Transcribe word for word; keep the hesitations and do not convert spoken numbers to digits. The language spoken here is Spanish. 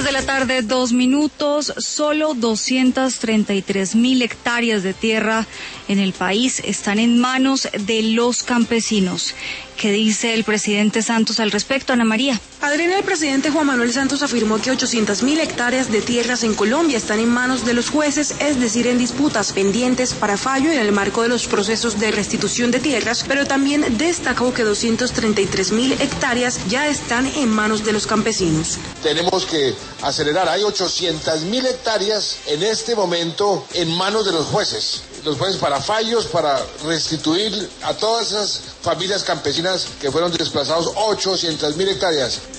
de la tarde, dos minutos. Solo doscientas treinta y tres mil hectáreas de tierra en el país están en manos de los campesinos. ¿Qué dice el presidente Santos al respecto, Ana María? Adriana, el presidente Juan Manuel Santos afirmó que ochocientas mil hectáreas de tierras en Colombia están en manos de los jueces, es decir, en disputas pendientes para fallo en el marco de los procesos de restitución de tierras, pero también destacó que doscientas treinta y tres mil hectáreas ya están en manos de los campesinos. Tenemos que acelerar, hay ochocientas mil hectáreas en este momento en manos de los jueces. Los jueces para fallos, para restituir a todas esas familias campesinas que fueron desplazados, ochocientas mil hectáreas.